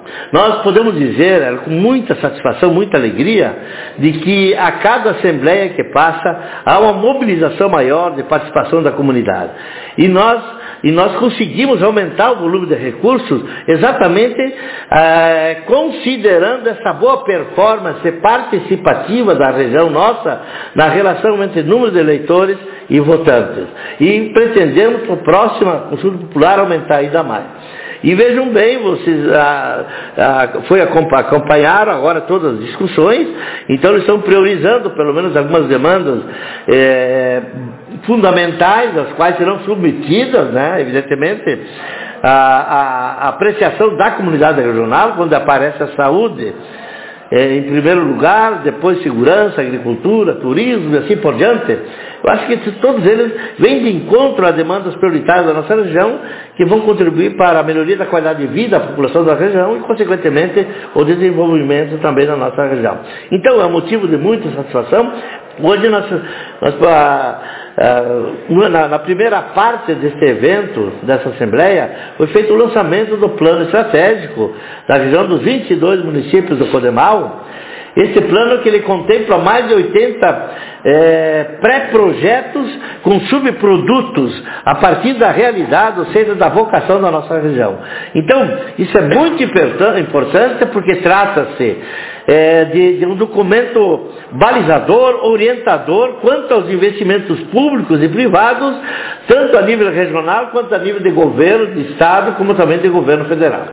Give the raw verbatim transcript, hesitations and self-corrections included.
nós podemos dizer, com muita satisfação, muita alegria, de que a cada assembleia que passa, há uma mobilização maior de participação da comunidade. E nós, e nós conseguimos aumentar o volume de recursos exatamente eh, considerando essa boa performance participativa da região nossa na relação entre número de eleitores e votantes. E pretendemos, para a próxima consulta popular, aumentar ainda mais. E vejam bem, vocês ah, ah, foi acompanharam agora todas as discussões, então eles estão priorizando pelo menos algumas demandas eh, fundamentais, as quais serão submetidas, né, evidentemente, a, a apreciação da comunidade regional, quando aparece a saúde eh, em primeiro lugar, depois segurança, agricultura, turismo e assim por diante. Eu acho que todos eles vêm de encontro a demandas prioritárias da nossa região, que vão contribuir para a melhoria da qualidade de vida da população da região e, consequentemente, o desenvolvimento também da nossa região. Então, é um motivo de muita satisfação. Hoje, nós, nós, ah, ah, na, na primeira parte deste evento, dessa Assembleia, foi feito o lançamento do plano estratégico da região dos vinte e dois municípios do Codemal. Esse plano que ele contempla mais de oitenta é, pré-projetos com subprodutos a partir da realidade, ou seja, da vocação da nossa região. Então, isso é muito importante porque trata-se é, de, de um documento balizador, orientador quanto aos investimentos públicos e privados, tanto a nível regional quanto a nível de governo, de Estado, como também de governo federal.